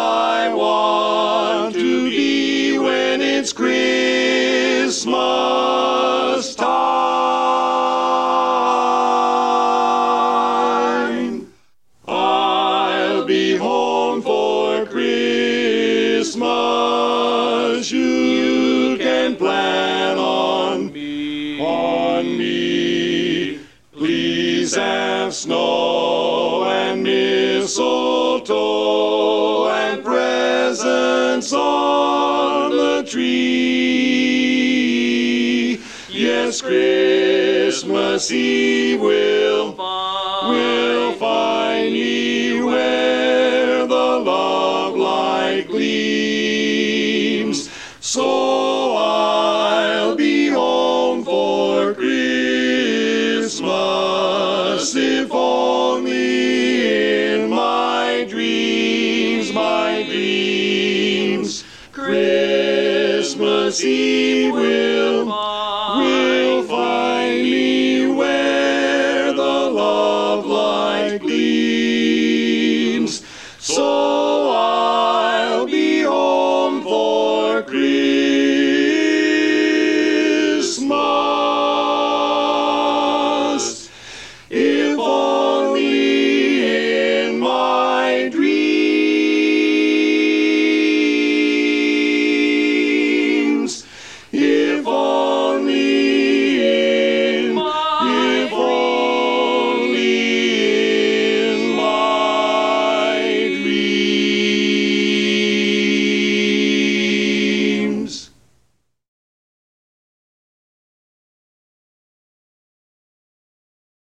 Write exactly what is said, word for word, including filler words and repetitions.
I want to be when it's Christmas time. I'll be home for Christmas. You can plan on me, on me. Please have snow and mistletoe and presents on the tree. Yes, Christmas Eve will, will find me where the love light gleams. So I'll be home for Christmas, if only in my dreams, my dreams. Christmas Eve will